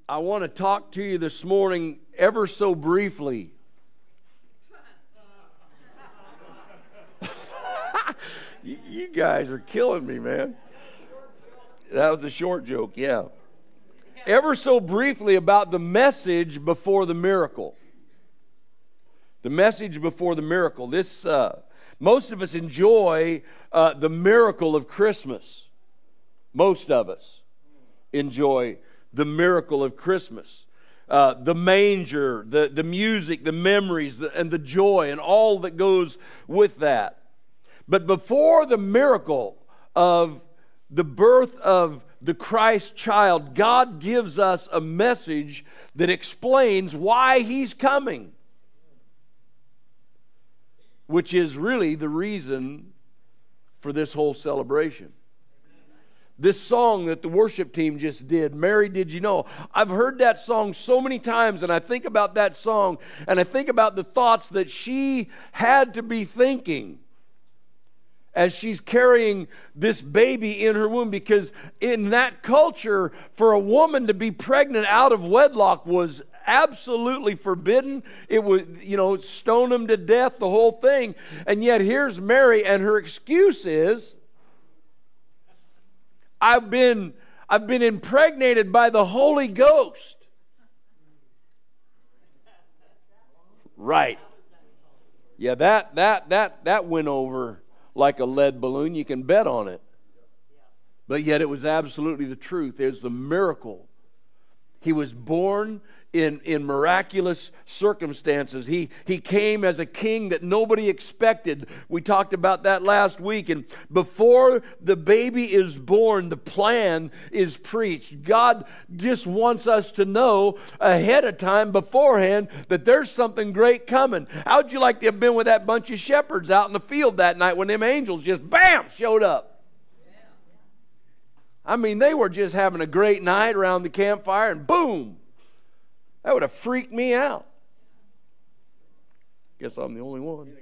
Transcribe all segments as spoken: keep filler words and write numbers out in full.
I want to talk to you this morning ever so briefly. you, you guys are killing me, man. That was a short joke, yeah. Ever so briefly about the message before the miracle. The message before the miracle. This, uh, most of us enjoy uh, the miracle of Christmas. Most of us enjoy the miracle of Christmas. Uh, the manger, the, the music, the memories, the, and the joy, and all that goes with that. But before the miracle of the birth of the Christ child, God gives us a message that explains why He's coming, which is really the reason for this whole celebration. This song that the worship team just did, Mary, Did You Know? I've heard that song so many times, and I think about that song, and I think about the thoughts that she had to be thinking as she's carrying this baby in her womb, because in that culture, for a woman to be pregnant out of wedlock was absolutely forbidden. It would, you know, stone them to death, the whole thing. And yet here's Mary, and her excuse is, I've been, I've been impregnated by the Holy Ghost. Right. Yeah, that that that that went over like a lead balloon. You can bet on it. But yet it was absolutely the truth. There's the miracle. He was born in, in miraculous circumstances. He, he came as a king that nobody expected. We talked about that last week. And before the baby is born, the plan is preached. God just wants us to know ahead of time, beforehand, that there's something great coming. How'd you like to have been with that bunch of shepherds out in the field that night when them angels just, bam, showed up? I mean, they were just having a great night around the campfire, and boom! That would have freaked me out. Guess I'm the only one.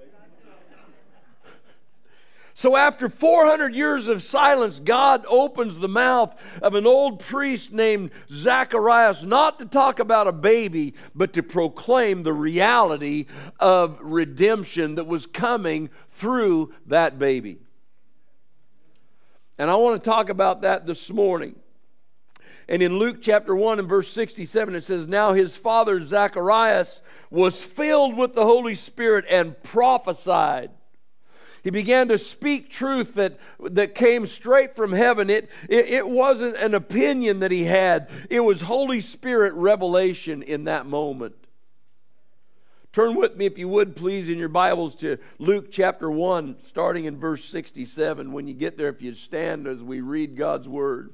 So after four hundred years of silence, God opens the mouth of an old priest named Zacharias, not to talk about a baby, but to proclaim the reality of redemption that was coming through that baby. And I want to talk about that this morning. And in Luke chapter one and verse sixty-seven, it says, Now his father Zacharias was filled with the Holy Spirit and prophesied. He began to speak truth that, that came straight from heaven. It, it, it wasn't an opinion that he had. It was Holy Spirit revelation in that moment. Turn with me, if you would, please, in your Bibles to Luke chapter one, starting in verse sixty-seven. When you get there, if you stand as we read God's Word.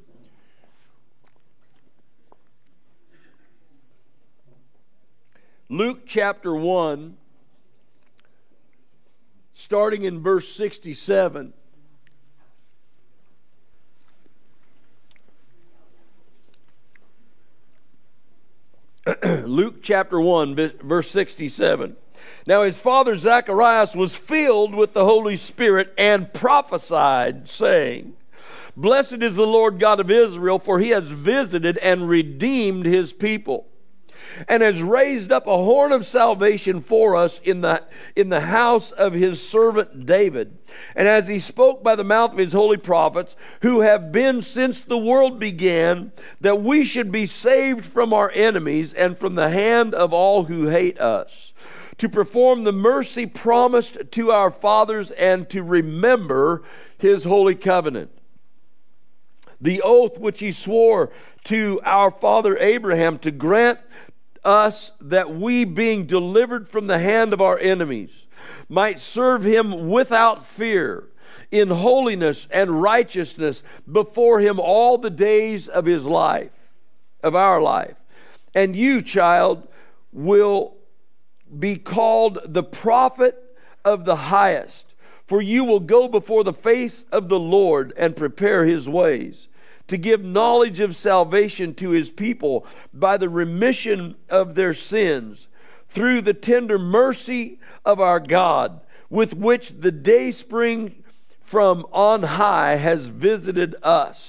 Luke chapter one, starting in verse sixty-seven. Luke chapter one, verse sixty-seven. Now his father Zacharias was filled with the Holy Spirit and prophesied, saying, Blessed is the Lord God of Israel, for He has visited and redeemed His people, and has raised up a horn of salvation for us in the, in the house of His servant David. And as He spoke by the mouth of His holy prophets, who have been since the world began, that we should be saved from our enemies and from the hand of all who hate us, to perform the mercy promised to our fathers, and to remember His holy covenant, the oath which He swore to our father Abraham, to grant us that we, being delivered from the hand of our enemies, might serve Him without fear, in holiness and righteousness before Him all the days of His life, of our life. And you, child, will be called the prophet of the highest, for you will go before the face of the Lord and prepare His ways, to give knowledge of salvation to His people by the remission of their sins, through the tender mercy of our God, with which the dayspring from on high has visited us,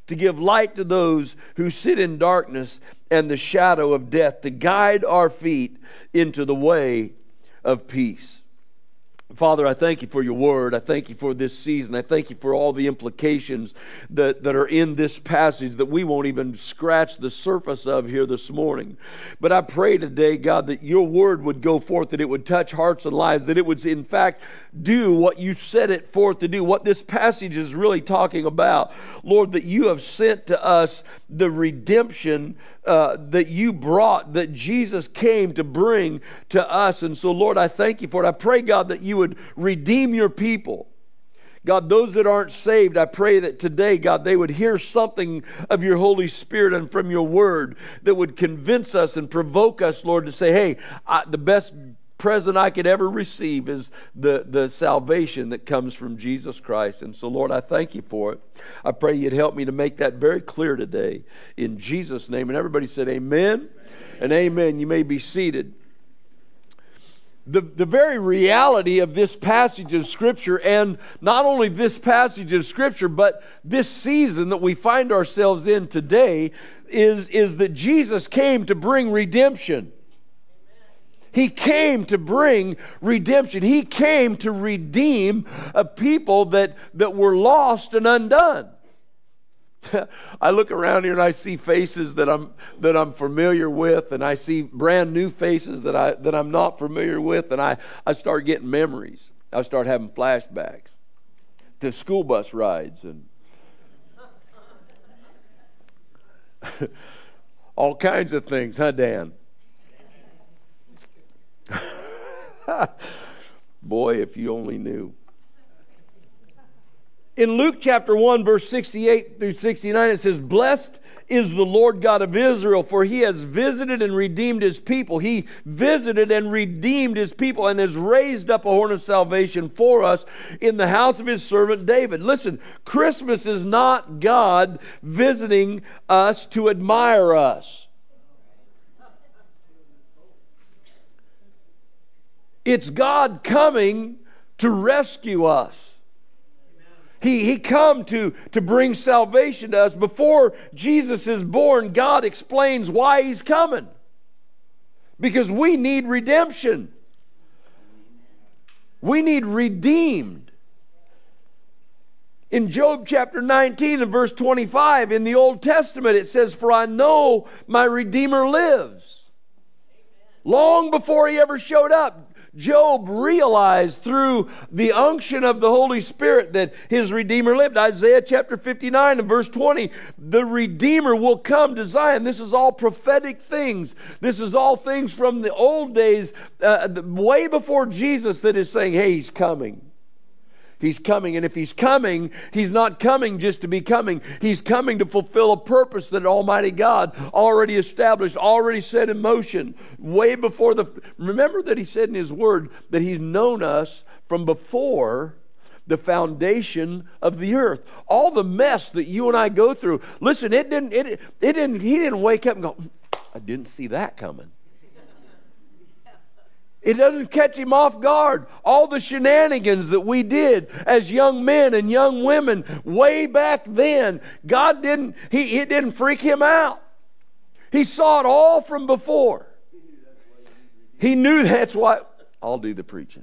to give light to those who sit in darkness and the shadow of death, to guide our feet into the way of peace. Father, I thank you for your word. I thank you for this season. I thank you for all the implications that, that are in this passage that we won't even scratch the surface of here this morning. But I pray today, God, that your word would go forth, that it would touch hearts and lives, that it would in fact do what you set it forth to do, what this passage is really talking about. Lord, that you have sent to us the redemption Uh, that you brought, that Jesus came to bring to us. And so, Lord, I thank you for it. I pray, God, that you would redeem your people. God, those that aren't saved, I pray that today, God, they would hear something of your Holy Spirit and from your word that would convince us and provoke us, Lord, to say, hey, I, the best present I could ever receive is the, the salvation that comes from Jesus Christ. And so, Lord, I thank you for it. I pray you'd help me to make that very clear today in Jesus' name. And everybody said amen, amen. And amen. You may be seated. The, the very reality of this passage of Scripture, and not only this passage of Scripture, but this season that we find ourselves in today, is, is that Jesus came to bring redemption. He came to bring redemption. He came to redeem a people that, that were lost and undone. I look around here and I see faces that I'm that I'm familiar with, and I see brand new faces that I that I'm not familiar with, and I, I start getting memories. I start having flashbacks to school bus rides and all kinds of things, huh, Dan? Boy, if you only knew. In Luke chapter one, verse sixty-eight through sixty-nine, it says, "Blessed is the Lord God of Israel, for He has visited and redeemed His people." He visited and redeemed His people and has raised up a horn of salvation for us in the house of His servant David. Listen, Christmas is not God visiting us to admire us. It's God coming to rescue us. He, he come to, to bring salvation to us. Before Jesus is born, God explains why He's coming. Because we need redemption. We need redeemed. In Job chapter nineteen and verse twenty-five, in the Old Testament, it says, "For I know my Redeemer lives." Long before He ever showed up, Job realized through the unction of the Holy Spirit that his Redeemer lived. Isaiah chapter fifty-nine and verse twenty, the Redeemer will come to Zion. This is all prophetic things. This is all things from the old days, uh, way before Jesus, that is saying, hey, He's coming. He's coming, and if He's coming, He's not coming just to be coming. He's coming to fulfill a purpose that Almighty God already established, already set in motion, way before the... Remember that He said in His Word that He's known us from before the foundation of the earth. All the mess that you and I go through. Listen, it didn't... It, it didn't. He didn't wake up and go, I didn't see that coming. It doesn't catch Him off guard. All the shenanigans that we did as young men and young women way back then, God didn't, He, it didn't freak Him out. He saw it all from before. He knew that's why. I'll do the preaching.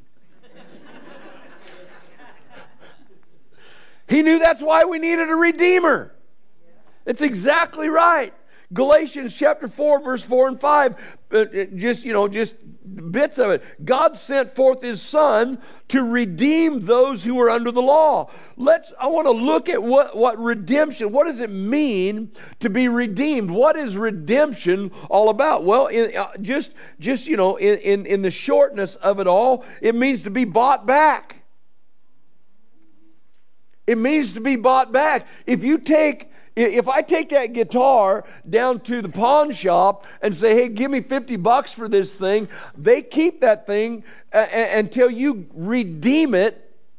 He knew that's why we needed a Redeemer. It's exactly right. Galatians chapter four, verse four and five, uh, just, you know, just bits of it. God sent forth His Son to redeem those who were under the law. Let's, I want to look at what, what redemption, what does it mean to be redeemed? What is redemption all about? Well, in, uh, just, just, you know, in, in, in the shortness of it all, it means to be bought back. It means to be bought back. If you take If I take that guitar down to the pawn shop and say, hey, give me fifty bucks for this thing, they keep that thing uh, until you redeem it.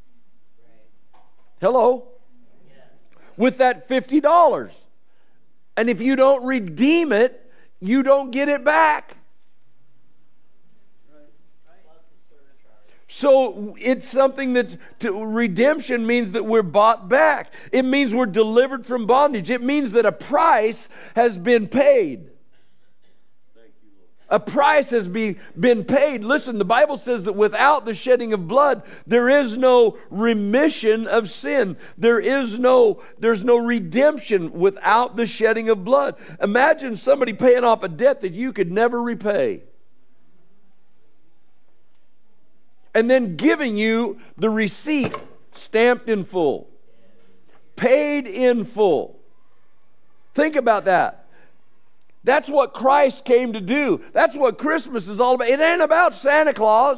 Hello? With that fifty dollars. And if you don't redeem it, you don't get it back. So it's something that's, to, redemption means that we're bought back. It means we're delivered from bondage. It means that a price has been paid. A price has be, been paid. Listen, the Bible says that without the shedding of blood, there is no remission of sin. There is no, there's no redemption without the shedding of blood. Imagine somebody paying off a debt that you could never repay, and then giving you the receipt stamped in full, paid in full. Think about that. That's what Christ came to do. That's what Christmas is all about. It ain't about Santa Claus.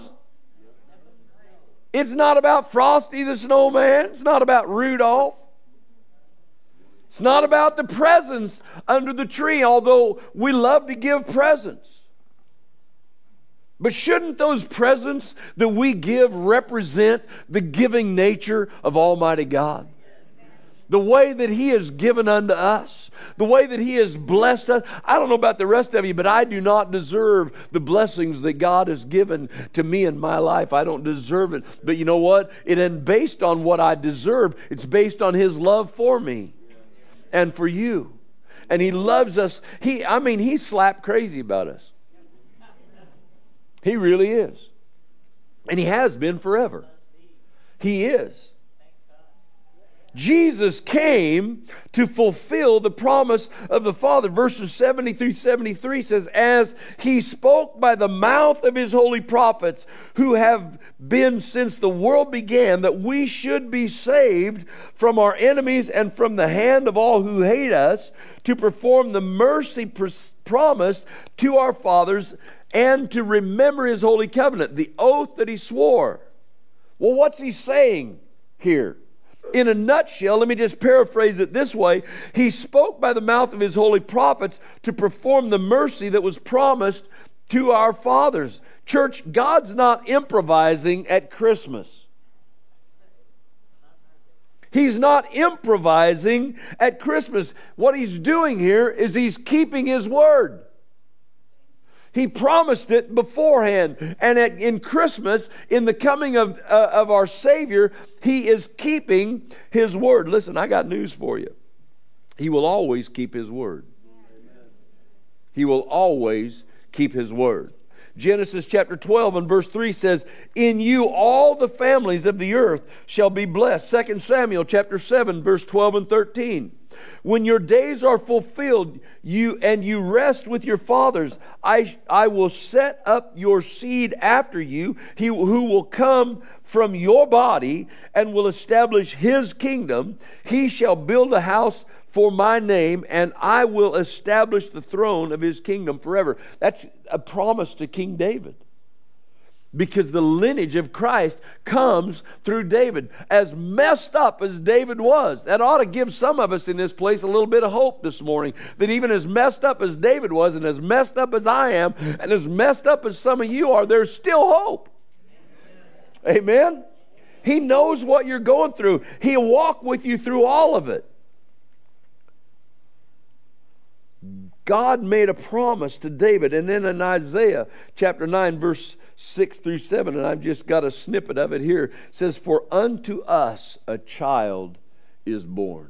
It's not about Frosty the Snowman. It's not about Rudolph. It's not about the presents under the tree, although we love to give presents. But shouldn't those presents that we give represent the giving nature of Almighty God? The way that He has given unto us, the way that He has blessed us. I don't know about the rest of you, but I do not deserve the blessings that God has given to me in my life. I don't deserve it. But you know what? It isn't based on what I deserve. It's based on His love for me and for you. And He loves us. He, I mean, He's slap crazy about us. He really is. And He has been forever. He is. Jesus came to fulfill the promise of the Father. Verses seventy through seventy-three says, as He spoke by the mouth of His holy prophets, who have been since the world began, that we should be saved from our enemies and from the hand of all who hate us, to perform the mercy pr- promised to our fathers, and to remember His holy covenant, the oath that He swore. Well, what's He saying here? In a nutshell, let me just paraphrase it this way. He spoke by the mouth of His holy prophets to perform the mercy that was promised to our fathers. Church, God's not improvising at Christmas. He's not improvising at Christmas. What He's doing here is He's keeping His word. He promised it beforehand. And at, in Christmas, in the coming of, uh, of our Savior, He is keeping His word. Listen, I got news for you. He will always keep His word. He will always keep His word. Genesis chapter twelve and verse three says, in you all the families of the earth shall be blessed. Second Samuel chapter seven verse twelve and thirteen. When your days are fulfilled, you and you rest with your fathers, I, I will set up your seed after you, he who will come from your body and will establish his kingdom. He shall build a house for my name, and I will establish the throne of his kingdom forever. That's a promise to King David. Because the lineage of Christ comes through David. As messed up as David was, that ought to give some of us in this place a little bit of hope this morning. That even as messed up as David was, and as messed up as I am, and as messed up as some of you are, there's still hope. Amen? Amen? He knows what you're going through. He'll walk with you through all of it. God made a promise to David, and then in Isaiah chapter nine verse six through seven, and I've just got a snippet of it here, it says, for unto us a child is born.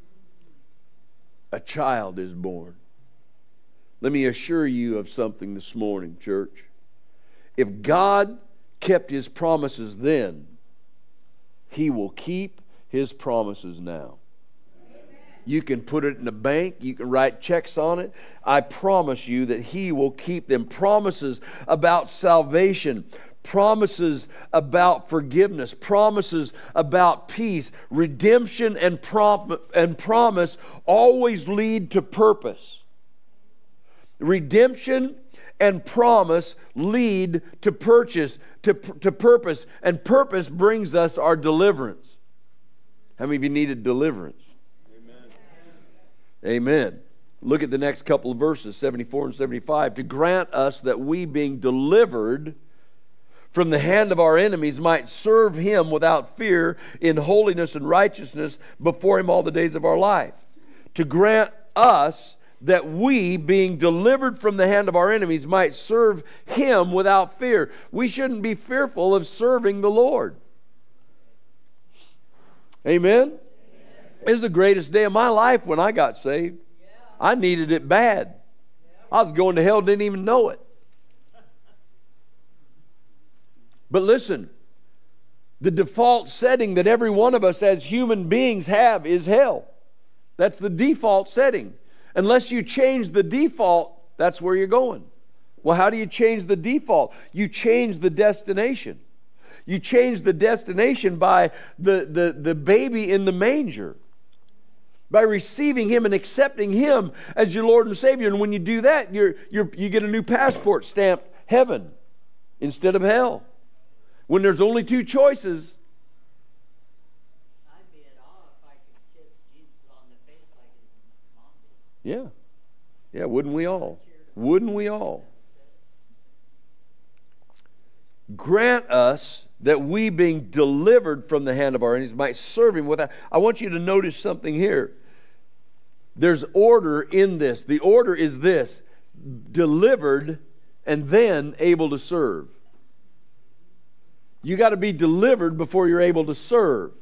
A child is born. Let me assure you of something this morning, church. If God kept His promises then, He will keep His promises now. You can put it in the bank. You can write checks on it. I promise you that He will keep them. Promises about salvation. Promises about forgiveness. Promises about peace. Redemption and, prom- and promise always lead to purpose. Redemption and promise lead to purchase, to, to purpose. And purpose brings us our deliverance. How many of you needed deliverance? Amen. Look at the next couple of verses, seventy-four and seventy-five. To grant us that we, being delivered from the hand of our enemies, might serve Him without fear in holiness and righteousness before Him all the days of our life. To grant us that we, being delivered from the hand of our enemies, might serve Him without fear. We shouldn't be fearful of serving the Lord. Amen? It was the greatest day of my life when I got saved. I needed it bad. I was going to hell, didn't even know it. But listen, the default setting that every one of us as human beings have is hell. That's the default setting. Unless you change the default, that's where you're going. Well, how do you change the default? You change the destination. You change the destination by the, the, the baby in the manger. By receiving Him and accepting Him as your Lord and Savior. And when you do that, you're, you're, you get a new passport stamped heaven instead of hell. When there's only two choices. I'd be at awe if I could kiss Jesus on the face like his mom did. Yeah. Yeah, wouldn't we all? Wouldn't we all? Grant us that we, being delivered from the hand of our enemies, might serve Him without... I want you to notice something here. There's order in this. The order is this: delivered and then able to serve. You got to be delivered before you're able to serve.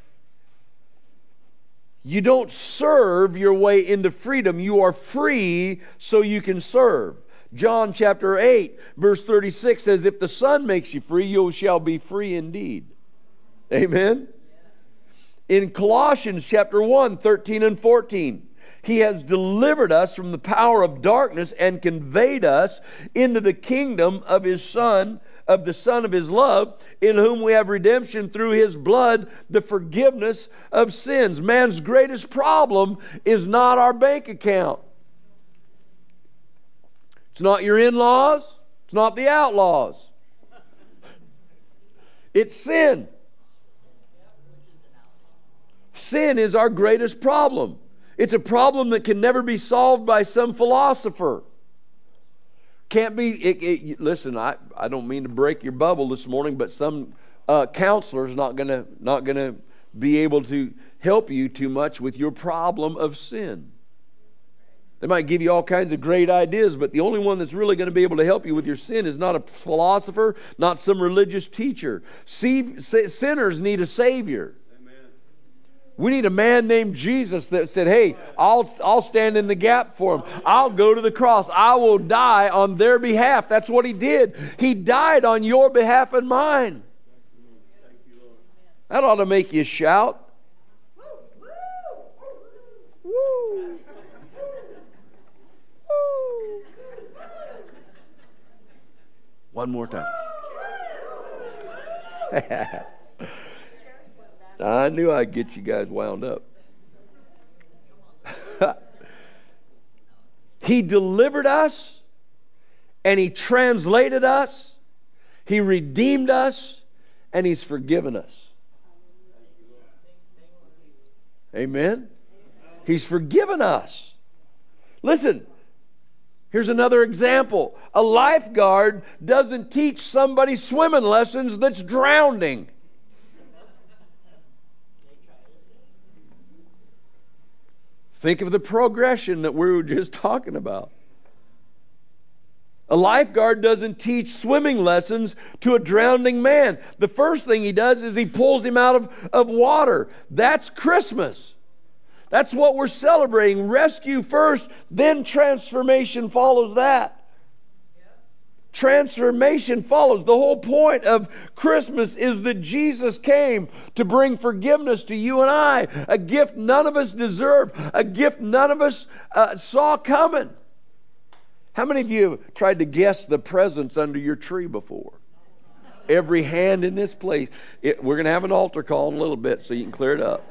You don't serve your way into freedom. You are free so you can serve. John chapter eight, verse thirty-six says, if the Son makes you free, you shall be free indeed. Amen? In Colossians chapter one, thirteen and fourteen, He has delivered us from the power of darkness and conveyed us into the kingdom of His Son, of the Son of His love, in whom we have redemption through His blood, the forgiveness of sins. Man's greatest problem is not our bank account. It's not your in-laws. It's not the outlaws. It's sin. Sin is our greatest problem. It's a problem that can never be solved by some philosopher. Can't be, it, it, listen, I, I don't mean to break your bubble this morning, but some uh, counselor's not going to not going to be able to help you too much with your problem of sin. They might give you all kinds of great ideas, but the only one that's really going to be able to help you with your sin is not a philosopher, not some religious teacher. See, sinners need a Savior. We need a man named Jesus that said, hey, I'll, I'll stand in the gap for them. I'll go to the cross. I will die on their behalf. That's what He did. He died on your behalf and mine. That ought to make you shout. Woo. One more time. I knew I'd get you guys wound up. He delivered us, and He translated us, He redeemed us, and He's forgiven us. Amen? He's forgiven us. Listen, here's another example. A lifeguard doesn't teach somebody swimming lessons that's drowning. Think of the progression that we were just talking about. A lifeguard doesn't teach swimming lessons to a drowning man. The first thing he does is he pulls him out of, of water. That's Christmas. That's what we're celebrating. Rescue first, then transformation follows that. Transformation follows. The whole point of Christmas is that Jesus came to bring forgiveness to you and I. A gift none of us deserve. A gift none of us uh, saw coming. How many of you have tried to guess the presents under your tree before? Every hand in this place. It, we're going to have an altar call in a little bit so you can clear it up.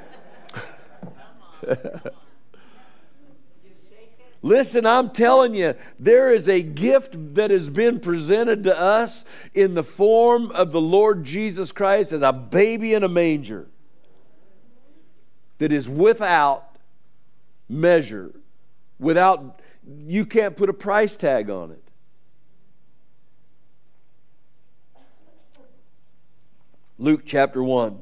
Listen, I'm telling you, there is a gift that has been presented to us in the form of the Lord Jesus Christ as a baby in a manger that is without measure, without, you can't put a price tag on it. Luke chapter one,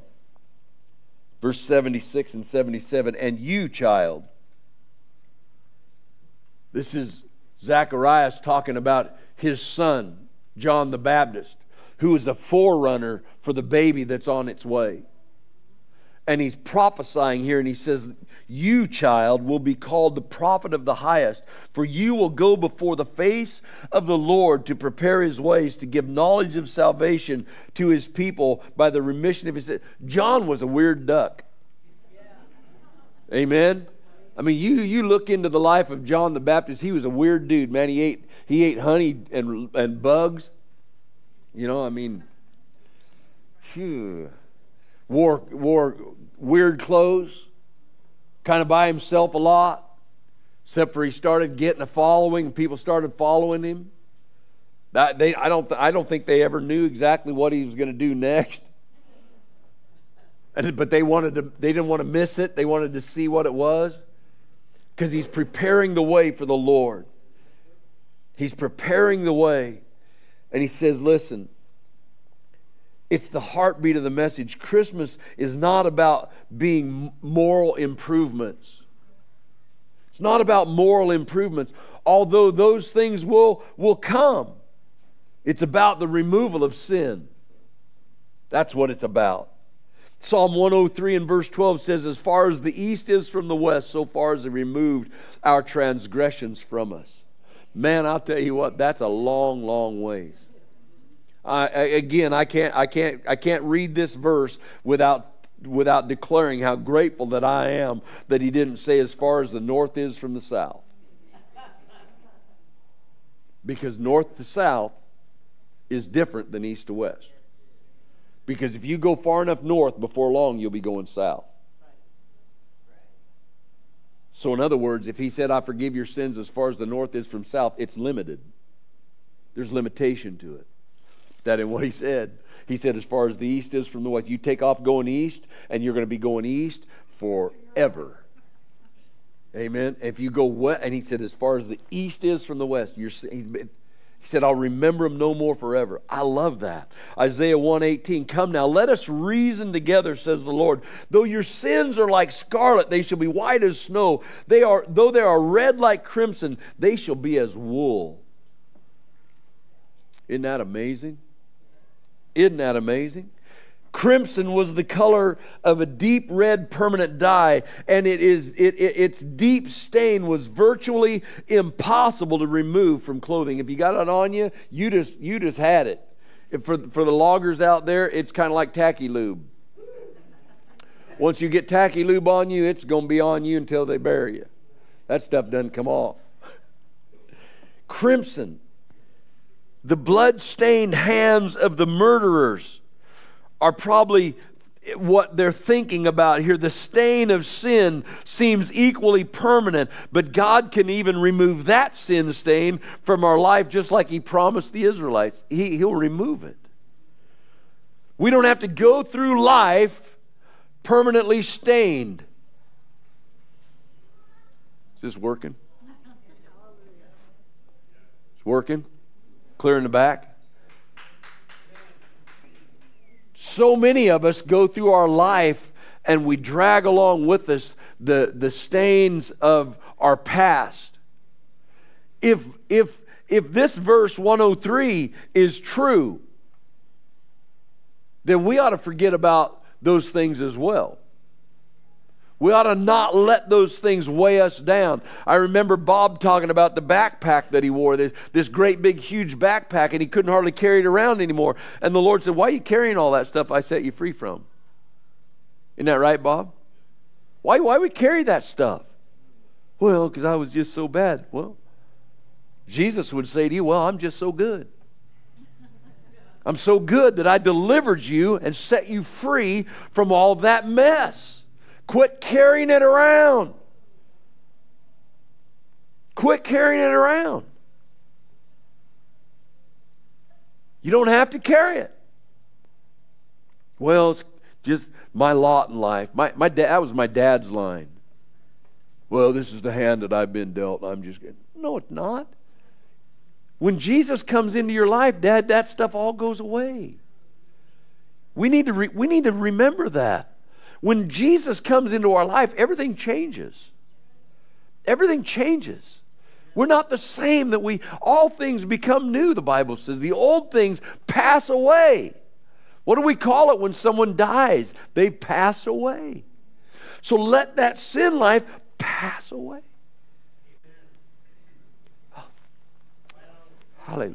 verse seventy-six and seventy-seven, and you, child, This is Zacharias talking about his son, John the Baptist, who is a forerunner for the baby that's on its way. And he's prophesying here, and he says, you, child, will be called the prophet of the highest, for you will go before the face of the Lord to prepare his ways, to give knowledge of salvation to his people by the remission of his sins. John was a weird duck. Amen? I mean, you you look into the life of John the Baptist, he was a weird dude, man. He ate he ate honey and and bugs. You know, I mean, phew. Wore, wore weird clothes, kind of by himself a lot, except for he started getting a following. People started following him. That they, I don't, I don't think they ever knew exactly what he was going to do next. And, but they wanted to, they didn't want to miss it. They wanted to see what it was, because he's preparing the way for the Lord. He's preparing the way, and he says, "Listen." It's the heartbeat of the message. Christmas is not about being moral improvements. It's not about moral improvements, although those things will, will come. It's about the removal of sin. That's what it's about. Psalm one oh three and verse twelve says, as far as the east is from the west, so far as He removed our transgressions from us. Man, I'll tell you what, that's a long, long ways. I, again, I can't, I can't, I can't read this verse without without declaring how grateful that I am that He didn't say as far as the north is from the south, because north to south is different than east to west. Because if you go far enough north, before long you'll be going south. So in other words, if He said, "I forgive your sins as far as the north is from south," it's limited. There's limitation to it. That in what He said. He said, as far as the east is from the west. You take off going east, and you're going to be going east forever. Amen. If you go west, and He said, as far as the east is from the west, you're, He said, I'll remember them no more forever. I love that. Isaiah one eighteen, come now, let us reason together, says the Lord. Though your sins are like scarlet, they shall be white as snow. They are, though they are red like crimson, they shall be as wool. Isn't that amazing? Isn't that amazing? Crimson was the color of a deep red permanent dye, and it is it, it its deep stain was virtually impossible to remove from clothing. If you got it on you, you just you just had it. If for for the loggers out there, it's kind of like tacky lube. Once you get tacky lube on you, it's going to be on you until they bury you. That stuff doesn't come off. Crimson. The blood-stained hands of the murderers are probably what they're thinking about here. The stain of sin seems equally permanent, but God can even remove that sin stain from our life, just like He promised the Israelites. He, he'll remove it. We don't have to go through life permanently stained. Is this working? It's working? Clear in the back? So many of us go through our life and we drag along with us the, the stains of our past. If, if, if this verse one oh three is true, then we ought to forget about those things as well. We ought to not let those things weigh us down. I remember Bob talking about the backpack that he wore, this, this great big huge backpack, and he couldn't hardly carry it around anymore. And the Lord said, why are you carrying all that stuff I set you free from? Isn't that right, Bob? Why, why would we carry that stuff? Well, because I was just so bad. Well, Jesus would say to you, well, I'm just so good. I'm so good that I delivered you and set you free from all that mess. Quit carrying it around. Quit carrying it around. You don't have to carry it. Well, it's just my lot in life. My my dad, that was my dad's line. Well, this is the hand that I've been dealt. I'm just getting. No, it's not. When Jesus comes into your life, Dad, that stuff all goes away. We need to re, we need to remember that. When Jesus comes into our life, everything changes. Everything changes. We're not the same. That we, all things become new, the Bible says. The old things pass away. What do we call it when someone dies? They pass away. So let that sin life pass away. Hallelujah.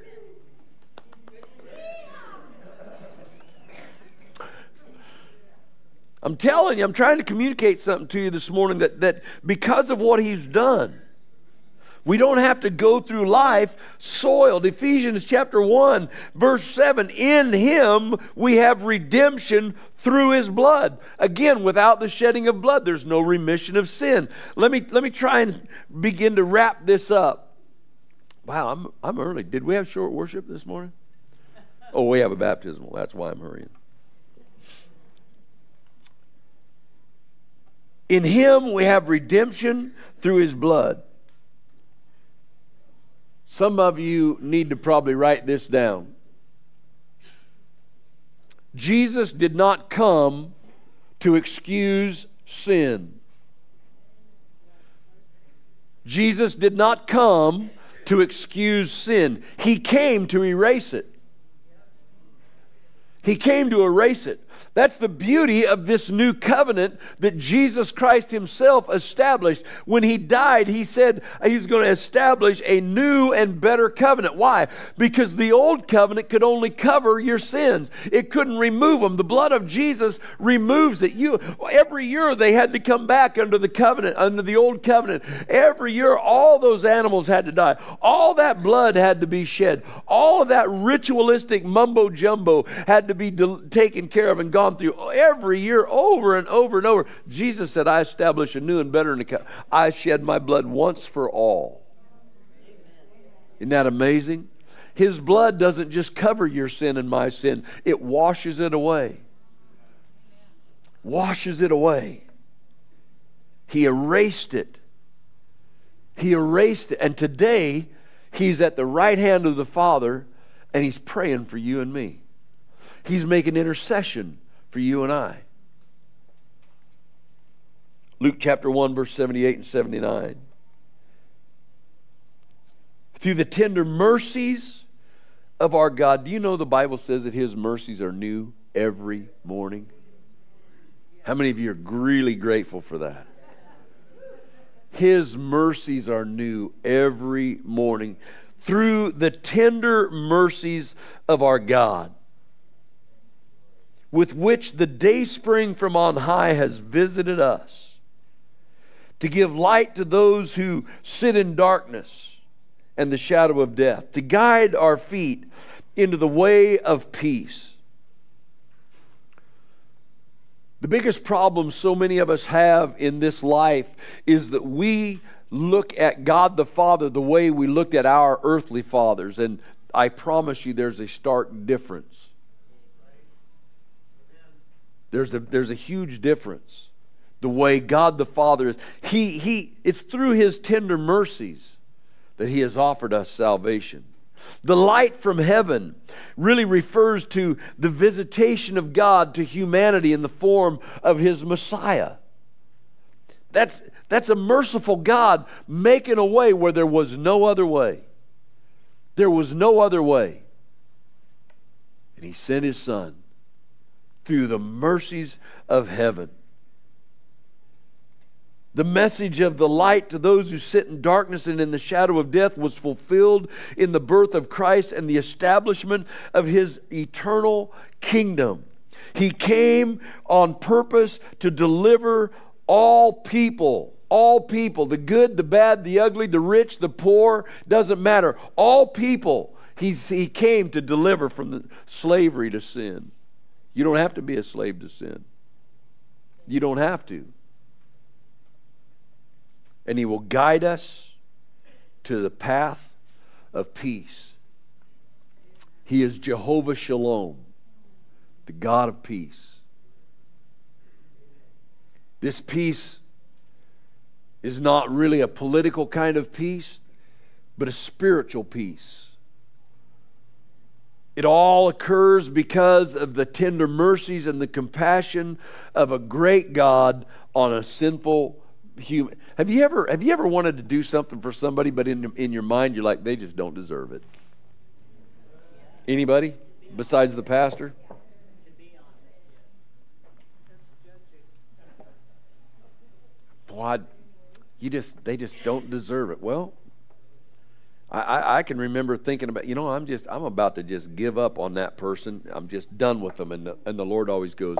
I'm telling you, I'm trying to communicate something to you this morning that, that because of what He's done, we don't have to go through life soiled. Ephesians chapter one, verse seven, in Him we have redemption through His blood. Again, without the shedding of blood, there's no remission of sin. Let me, let me try and begin to wrap this up. Wow, I'm, I'm early. Did we have short worship this morning? Oh, we have a baptismal. That's why I'm hurrying. In Him we have redemption through His blood. Some of you need to probably write this down. Jesus did not come to excuse sin. Jesus did not come to excuse sin. He came to erase it. He came to erase it. That's the beauty of this new covenant that Jesus Christ Himself established. When He died, He said He's going to establish a new and better covenant. Why? Because the old covenant could only cover your sins. It couldn't remove them. The blood of Jesus removes it. You, every year they had to come back under the covenant, under the old covenant. Every year all those animals had to die. All that blood had to be shed. All of that ritualistic mumbo jumbo had to be de- taken care of and gone through every year over and over and over. Jesus said, I establish a new and better covenant. I shed my blood once for all. Isn't that amazing? His blood doesn't just cover your sin and my sin. It washes it away. Washes it away. He erased it. He erased it. And today, He's at the right hand of the Father, and He's praying for you and me. He's making intercession for you and I. Luke chapter one, verse seventy-eight and seventy-nine. Through the tender mercies of our God. Do you know the Bible says that His mercies are new every morning? How many of you are really grateful for that? His mercies are new every morning. Through the tender mercies of our God, with which the dayspring from on high has visited us, to give light to those who sit in darkness and the shadow of death, to guide our feet into the way of peace. The biggest problem so many of us have in this life is that we look at God the Father the way we looked at our earthly fathers, and I promise you there's a stark difference. There's a, there's a huge difference. The way God the Father is. He, he, it's through His tender mercies that He has offered us salvation. The light from heaven really refers to the visitation of God to humanity in the form of His Messiah. That's, that's a merciful God making a way where there was no other way. There was no other way. And He sent His Son through the mercies of heaven. The message of the light to those who sit in darkness and in the shadow of death was fulfilled in the birth of Christ and the establishment of His eternal kingdom. He came on purpose to deliver all people. All people. The good, the bad, the ugly, the rich, the poor. Doesn't matter. All people. He's, he came to deliver from the slavery to sin. You don't have to be a slave to sin. You don't have to. And He will guide us to the path of peace. He is Jehovah Shalom, the God of peace. This peace is not really a political kind of peace, but a spiritual peace. It all occurs because of the tender mercies and the compassion of a great God on a sinful human. Have you ever have you ever wanted to do something for somebody, but in in your mind you're like, they just don't deserve it? Anybody besides the pastor? Boy, you just they just don't deserve it. Well, I, I, I can remember thinking about, you know, I'm just I'm about to just give up on that person. I'm just done with them, and the, and the Lord always goes,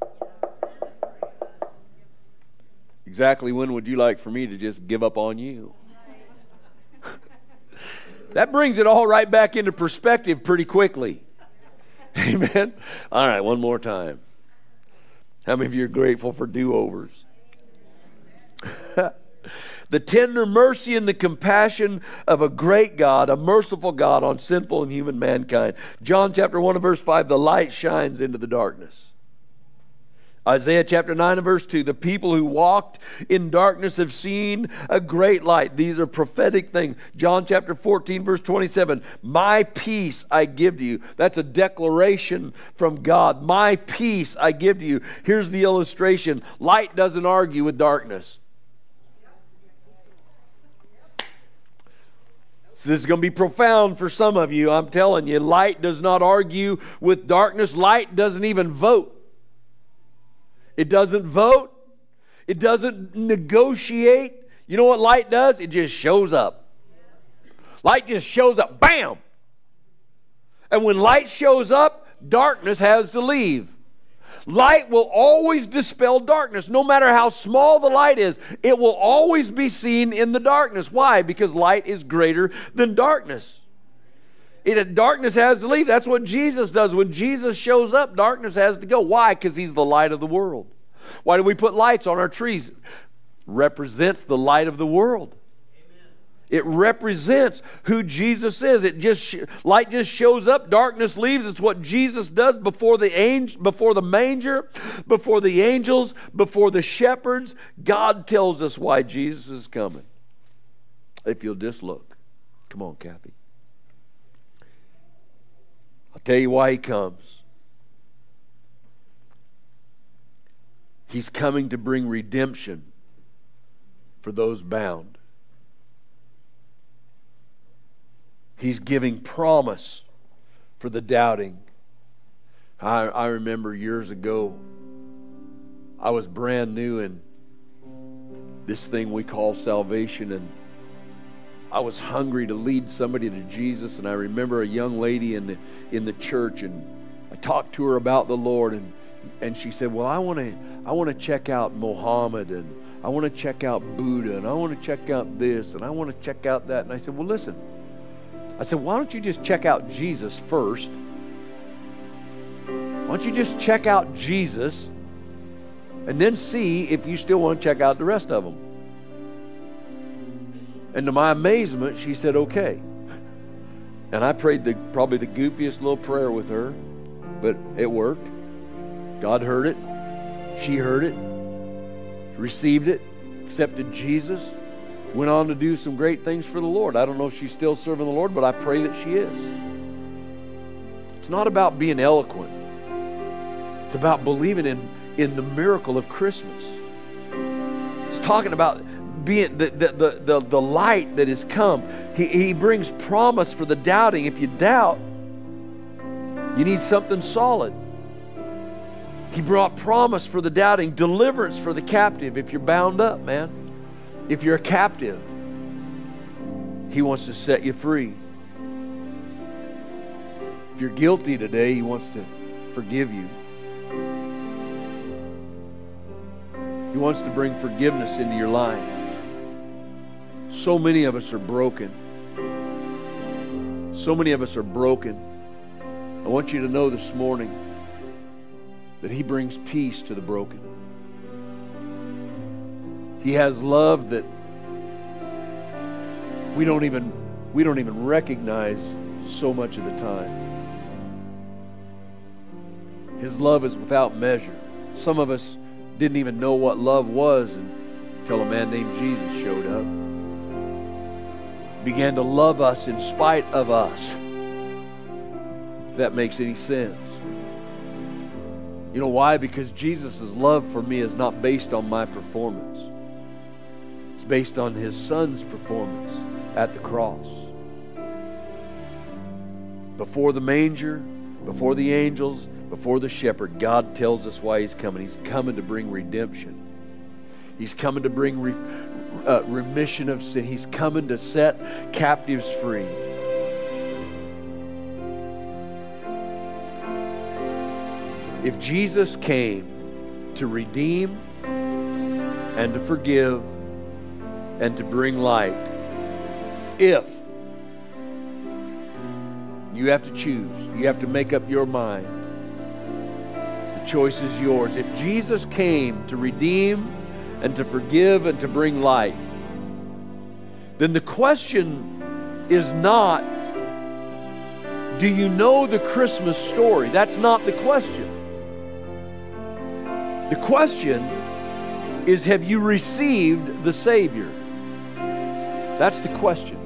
exactly when would you like for me to just give up on you? That brings it all right back into perspective pretty quickly. Amen. All right, one more time. How many of you are grateful for do-overs? The tender mercy and the compassion of a great God, a merciful God on sinful and human mankind. John chapter one and verse five, the light shines into the darkness. Isaiah chapter nine and verse two, the people who walked in darkness have seen a great light. These are prophetic things. John chapter fourteen verse twenty-seven, my peace I give to you. That's a declaration from God. My peace I give to you. Here's the illustration. Light doesn't argue with darkness. So this is going to be profound for some of you. I'm telling you, light does not argue with darkness. Light doesn't even vote. It doesn't vote. It doesn't negotiate. You know what light does? It just shows up. Light just shows up. Bam! And when light shows up, darkness has to leave. Light will always dispel darkness. No matter how small the light is, it will always be seen in the darkness. Why? Because light is greater than darkness. It, darkness has to leave. That's what Jesus does. When Jesus shows up, darkness has to go. Why? Because He's the light of the world. Why do we put lights on our trees? Represents the light of the world. It represents who Jesus is. It just light just shows up, darkness leaves. It's what Jesus does before the angel, before the manger, before the angels, before the shepherds. God tells us why Jesus is coming. If you'll just look. Come on, Kathy. I'll tell you why He comes. He's coming to bring redemption for those bound. He's giving promise for the doubting. I, I remember years ago, I was brand new in this thing we call salvation, and I was hungry to lead somebody to Jesus. And I remember a young lady in the in the church, and I talked to her about the Lord, and and she said, "Well, I want to I want to check out Mohammed, and I want to check out Buddha, and I want to check out this, and I want to check out that." And I said, "Well, listen." I said, why don't you just check out Jesus first? Why don't you just check out Jesus and then see if you still want to check out the rest of them? And to my amazement, she said, okay. And I prayed the probably the goofiest little prayer with her, but it worked. God heard it. She heard it. Received it. Accepted Jesus. Went on to do some great things for the Lord. I don't know if she's still serving the Lord, but I pray that she is. It's not about being eloquent. It's about believing in, in the miracle of Christmas. It's talking about being the, the, the, the, the light that has come. He, he brings promise for the doubting. If you doubt, you need something solid. He brought promise for the doubting, deliverance for the captive if you're bound up, man. If you're a captive, He wants to set you free. If you're guilty today, He wants to forgive you. He wants to bring forgiveness into your life. So many of us are broken. So many of us are broken. I want you to know this morning that He brings peace to the broken. He has love that we don't even we don't even recognize so much of the time. His love is without measure. Some of us didn't even know what love was until a man named Jesus showed up. He began to love us in spite of us. If that makes any sense. You know why? Because Jesus' love for me is not based on my performance. It's based on His Son's performance at the cross. Before the manger, before the angels, before the shepherd, God tells us why He's coming. He's coming to bring redemption. He's coming to bring re, uh, remission of sin. He's coming to set captives free. If Jesus came to redeem and to forgive and to bring light, if you have to choose, you have to make up your mind, the choice is yours. If Jesus came to redeem and to forgive and to bring light, then the question is not, do you know the Christmas story? That's not the question. The question is, have you received the Savior? That's the question.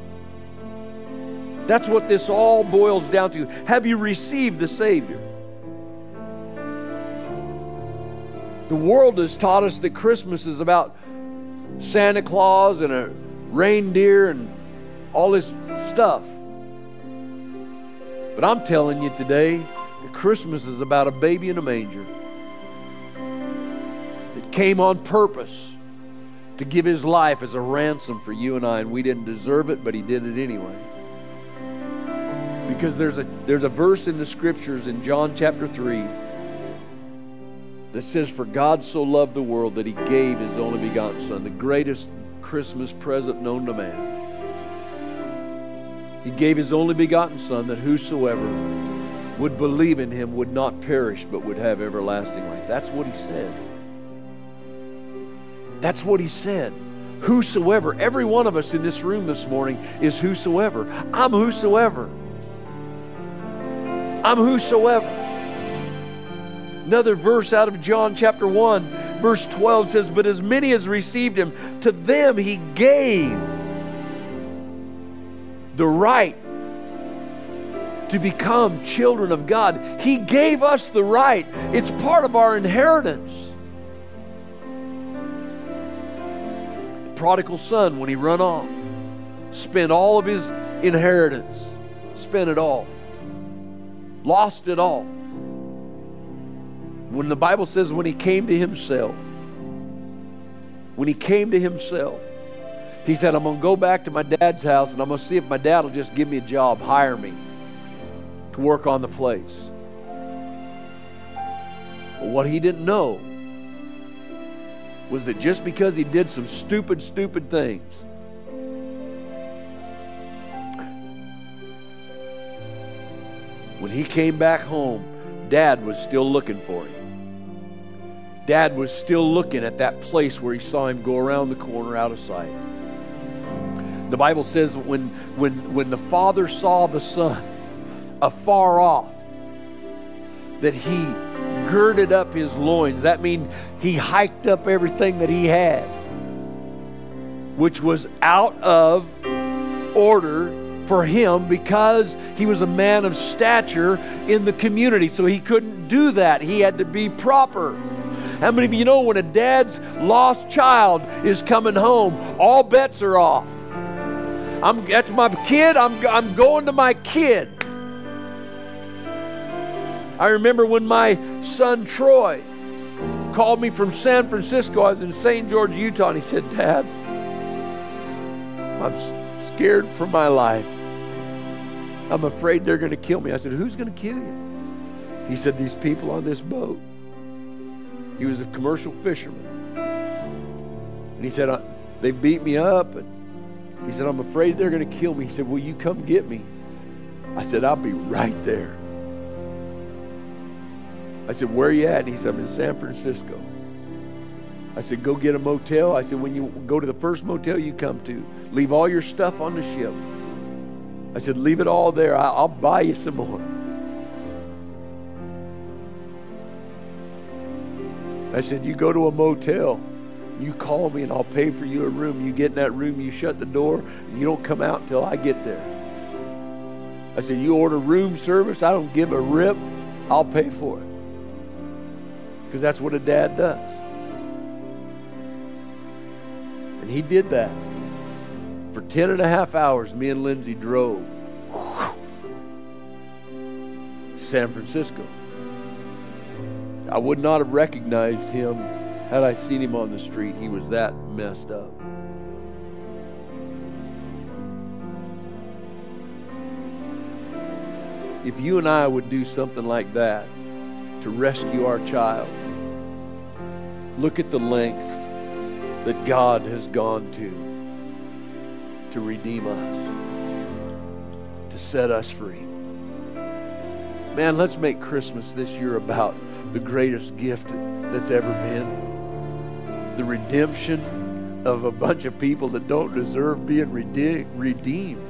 That's what this all boils down to. Have you received the Savior? The world has taught us that Christmas is about Santa Claus and a reindeer and all this stuff. But I'm telling you today that Christmas is about a baby in a manger. It came on purpose to give His life as a ransom for you and I, and we didn't deserve it, but He did it anyway. Because there's a there's a verse in the Scriptures in John chapter three that says, "For God so loved the world that He gave His only begotten Son," the greatest Christmas present known to man. He gave His only begotten Son, that whosoever would believe in Him would not perish but would have everlasting life. That's what He said. That's what He said. Whosoever. Every one of us in this room this morning is whosoever. I'm whosoever. I'm whosoever. Another verse out of John chapter one, verse twelve says, "But as many as received Him, to them He gave the right to become children of God." He gave us the right. It's part of our inheritance. The prodigal son, when he run off, spent all of his inheritance. Spent it all. Lost it all. When the Bible says when he came to himself, when he came to himself, he said, "I'm going to go back to my dad's house and I'm going to see if my dad will just give me a job, hire me to work on the place." But what he didn't know was that just because he did some stupid, stupid things, when he came back home, Dad was still looking for him. Dad was still looking at that place where he saw him go around the corner out of sight. The Bible says when, when, when the father saw the son afar off, that he girded up his loins. That means he hiked up everything that he had, which was out of order for him because he was a man of stature in the community. So he couldn't do that. He had to be proper. How many of you know when a dad's lost child is coming home, all bets are off? I'm, that's my kid. I'm, I'm going to my kid. I remember when my son Troy called me from San Francisco. I was in Saint George, Utah, and he said, "Dad, I'm scared for my life. I'm afraid they're going to kill me." I said, "Who's going to kill you?" He said, "These people on this boat." He was a commercial fisherman. And he said, "They beat me up." And he said, "I'm afraid they're going to kill me." He said, "Will you come get me?" I said, "I'll be right there." I said, "Where are you at?" And he said, "I'm in San Francisco." I said, "Go get a motel." I said, "When you go to the first motel you come to, leave all your stuff on the ship." I said, "Leave it all there. I'll buy you some more." I said, "You go to a motel, you call me and I'll pay for you a room. You get in that room, you shut the door, and you don't come out until I get there." I said, "You order room service, I don't give a rip. I'll pay for it." Because that's what a dad does. And he did that. For ten and a half hours, me and Lindsay drove San Francisco. I would not have recognized him had I seen him on the street. He was that messed up. If you and I would do something like that to rescue our child, look at the length that God has gone to to redeem us, to set us free. Man, let's make Christmas this year about the greatest gift that's ever been. The redemption of a bunch of people that don't deserve being rede- redeemed.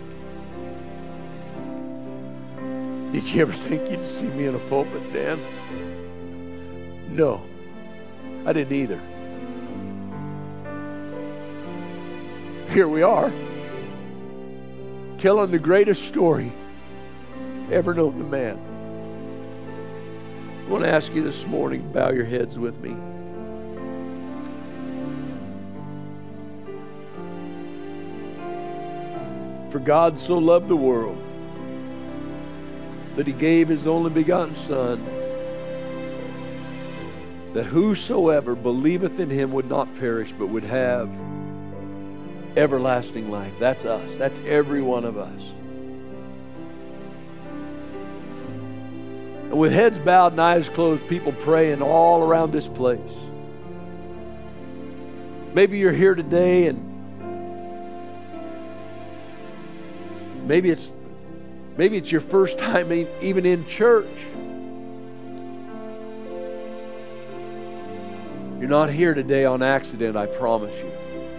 Did you ever think you'd see me in a pulpit, Dan? No, I didn't either. Here we are, telling the greatest story ever known to man. I want to ask you this morning, bow your heads with me. For God so loved the world that he gave his only begotten Son, that whosoever believeth in him would not perish, but would have everlasting life. That's us. That's every one of us. And with heads bowed and eyes closed, people praying all around this place. Maybe you're here today and maybe it's maybe it's your first time even in church. You're not here today on accident, I promise you.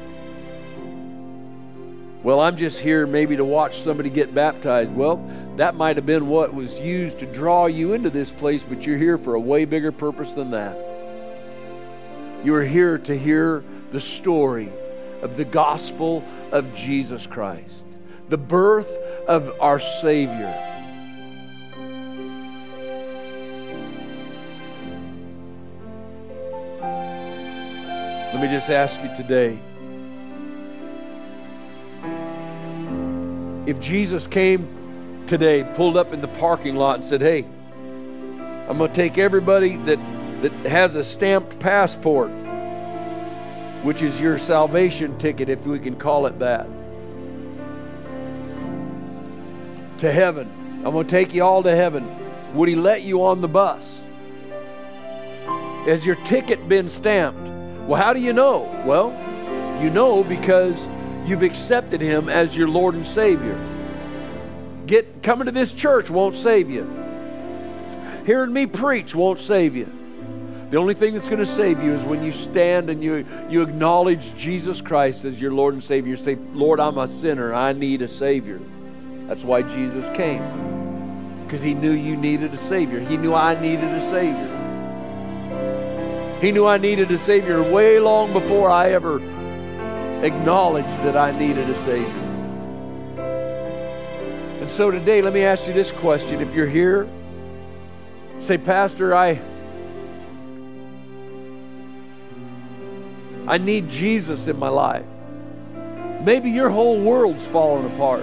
Well, I'm just here maybe to watch somebody get baptized. Well, that might have been what was used to draw you into this place, but you're here for a way bigger purpose than that. You are here to hear the story of the gospel of Jesus Christ, the birth of our Savior. Let me just ask you today, if Jesus came today, pulled up in the parking lot and said, hey, I'm going to take everybody that, that has a stamped passport, which is your salvation ticket, if we can call it that, to heaven. I'm going to take you all to heaven. Would he let you on the bus? Has your ticket been stamped? Well, how do you know? Well, you know because you've accepted him as your Lord and Savior. Get coming to this church won't save you. Hearing me preach won't save you. The only thing that's going to save you is when you stand and you, you acknowledge Jesus Christ as your Lord and Savior. You say, Lord, I'm a sinner. I need a Savior. That's why Jesus came. Because he knew you needed a Savior. He knew I needed a Savior. He knew I needed a Savior way long before I ever acknowledged that I needed a Savior. And so today, let me ask you this question. If you're here, say, Pastor, I, I need Jesus in my life. Maybe your whole world's falling apart.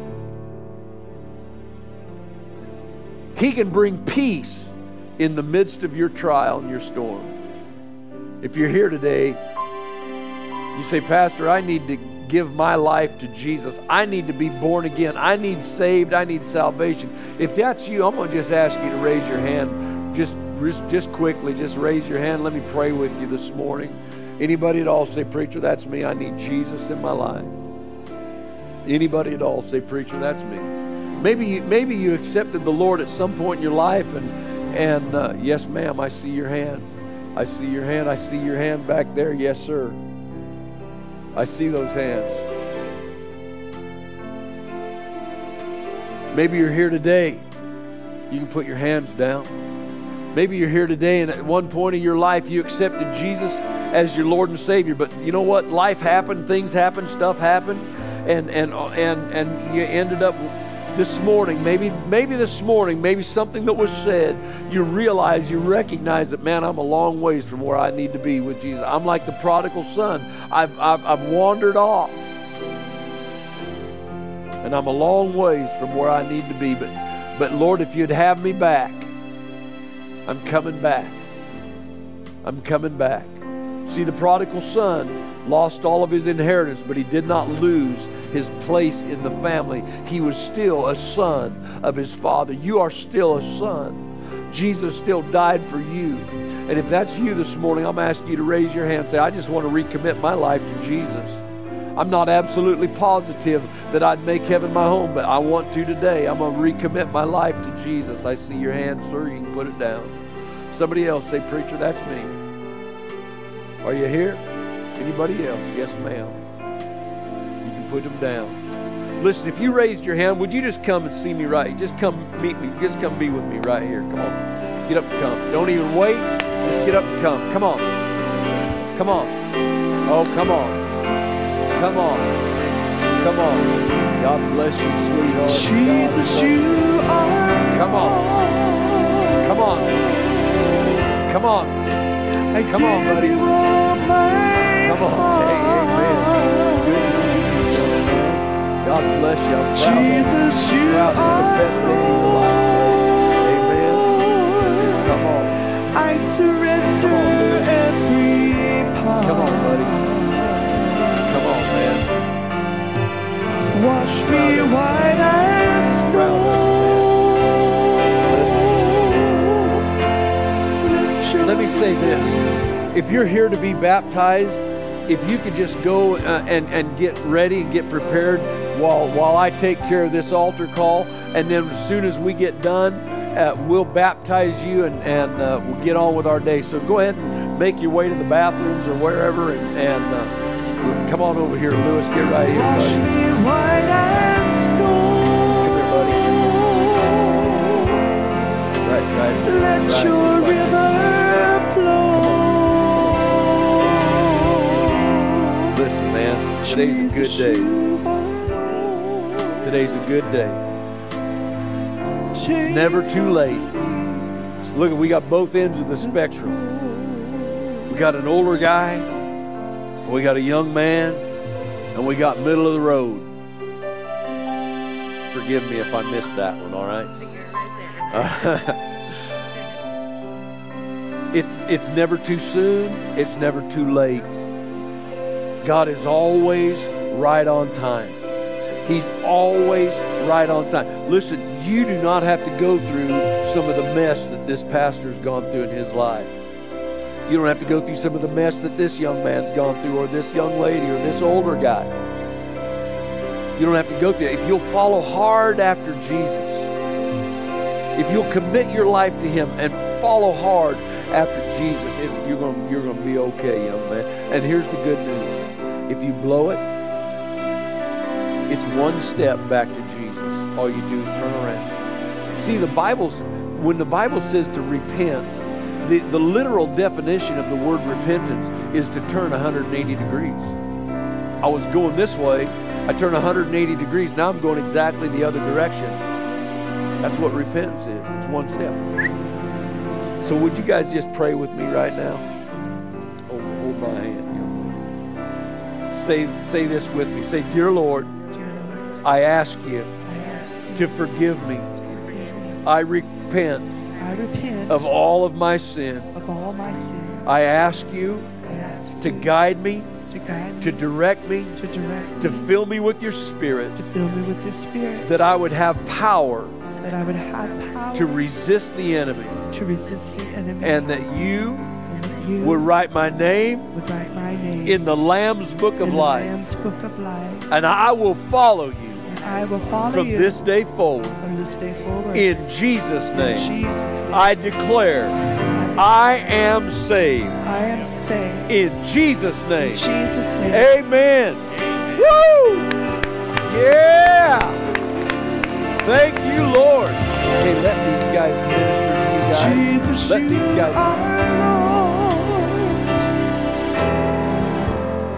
He can bring peace in the midst of your trial and your storm. If you're here today, you say, Pastor, I need to give my life to Jesus. I need to be born again. I need saved. I need salvation. If that's you, I'm going to just ask you to raise your hand. Just, just quickly, just raise your hand. Let me pray with you this morning. Anybody at all say, Preacher, that's me. I need Jesus in my life. Anybody at all say, Preacher, that's me. Maybe you, maybe you accepted the Lord at some point in your life, and, and uh, yes, ma'am, I see your hand. I see your hand. I see your hand back there. Yes, sir. I see those hands. Maybe you're here today. You can put your hands down. Maybe you're here today and at one point in your life you accepted Jesus as your Lord and Savior. But you know what? Life happened, things happened, stuff happened, and and and and you ended up this morning, maybe maybe this morning, maybe something that was said, you realize, you recognize that, man, I'm a long ways from where I need to be with Jesus. I'm like the prodigal son. I've, I've, I've wandered off. And I'm a long ways from where I need to be. But, but Lord, if you'd have me back, I'm coming back. I'm coming back. See, the prodigal son lost all of his inheritance, but he did not lose his place in the family. He was still a son of his father. You are still a son. Jesus still died for you. And if that's you this morning, I'm asking you to raise your hand and say, I just want to recommit my life to Jesus. I'm not absolutely positive that I'd make heaven my home, but I want to today. I'm going to recommit my life to Jesus. I see your hand, sir. You can put it down. Somebody else say, preacher, that's me. Are you here? Anybody else? Yes, ma'am. You can put them down. Listen, if you raised your hand, would you just come and see me right? Just come meet me. Just come be with me right here. Come on. Get up and come. Don't even wait. Just get up and come. Come on. Come on. Oh, come on. Come on. Come on. God bless you, sweetheart. Jesus, you are. Come on. Come on. Come on. I Come on, give buddy. you all my Come on. Hey, amen. Good to see you, young man. God bless you. I'm proud Jesus, of you. you Proud are of the best day of your life. Amen. Come on. I surrender Come on, Lewis. every part. Come on, buddy. Come on, man. Wash me Proud of you. white as Proud of snow. Let me say this. If you're here to be baptized, if you could just go uh, and, and get ready and get prepared while, while I take care of this altar call, and then as soon as we get done, uh, we'll baptize you and, and uh, we'll get on with our day. So go ahead and make your way to the bathrooms or wherever, and, and uh, come on over here, Lewis. Get right here, Wash buddy. me white as Come here, buddy. snow. Right, right. Let right, your right. river flow. Listen, man, today's a good day. Today's a good day. Never too late. Look, we got both ends of the spectrum. We got an older guy, we got a young man, and we got middle of the road. Forgive me if I missed that one, all right? Uh, it's, it's never too soon. It's never too late. God is always right on time. He's always right on time. Listen, you do not have to go through some of the mess that this pastor's gone through in his life. You don't have to go through some of the mess that this young man's gone through, or this young lady, or this older guy. You don't have to go through it. If you'll follow hard after Jesus, if you'll commit your life to Him and follow hard after Jesus, it, you're going you're going to be okay, young man. And here's the good news. If you blow it, it's one step back to Jesus. All you do is turn around. See, the Bible's, when the Bible says to repent, the, the literal definition of the word repentance is to turn one hundred eighty degrees. I was going this way, I turned one hundred eighty degrees, now I'm going exactly the other direction. That's what repentance is. It's one step. So would you guys just pray with me right now? Hold, hold my hand. Say, say this with me. Say, Dear Lord, Dear Lord, I ask you I ask you to forgive me. to forgive me. I repent I repent of all of my sin. of all my sin. I ask you I ask to you guide me, to guide me, to direct me, to direct to me, fill me with your Spirit, to fill me with your Spirit, that I would have power that I would have power to resist the enemy, to resist the enemy, and that you and that you would write my name would write my name in the Lamb's Book of in the Life, Lamb's Book of Life, and I will follow you and I will follow from you this day forward. from this day forward. In Jesus' In name, Jesus' name, I declare I, I am saved. I am saved. In Jesus' In name, Jesus' name. amen. Woo! Yeah! Thank you, Lord. Hey, let these guys minister to you guys. Jesus, Let you these guys. are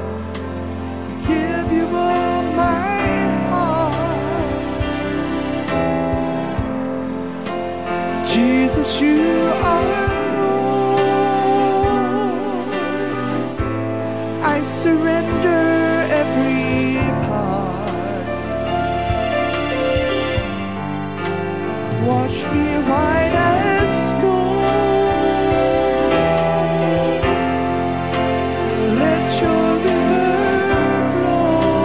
Lord. Give you all my heart. Jesus, you are Lord. I surrender every part. Wash me white as snow. Let your river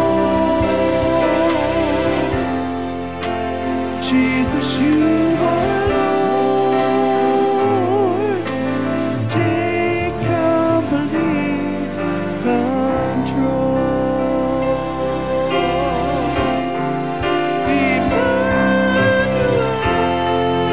flow. Jesus, you are